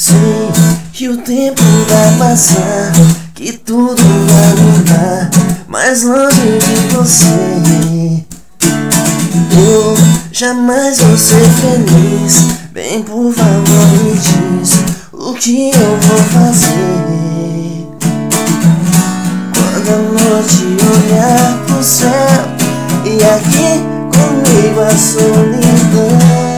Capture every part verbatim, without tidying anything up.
sei que o tempo vai passar, que tudo vai mudar, mais longe de você eu jamais vou ser feliz. Bem, por favor, me diz o que eu vou fazer quando a noite olhar pro céu e aqui comigo a solidão.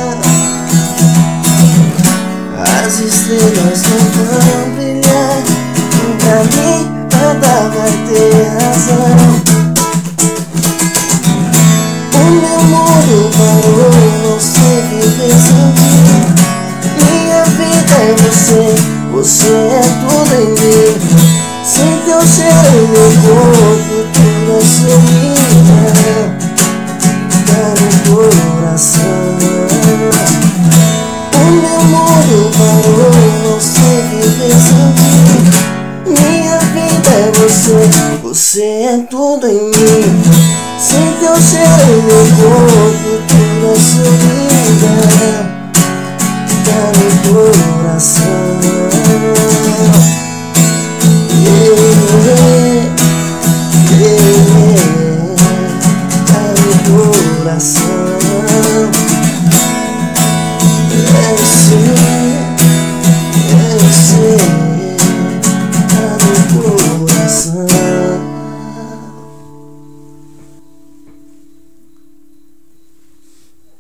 As estrelas não vão brilhar, pra mim nada vai ter razão. O meu mundo parou, não sei viver sem ti. Minha vida é você, você é tudo em mim. Sem teu cheiro em meu corpo, tudo é solidão. Tá no coração. O meu mundo parou, não sei viver sem ti. Minha vida é você, você é tudo em mim. Sem teu cheiro em meu corpo, tudo é solidão. Tá no coração.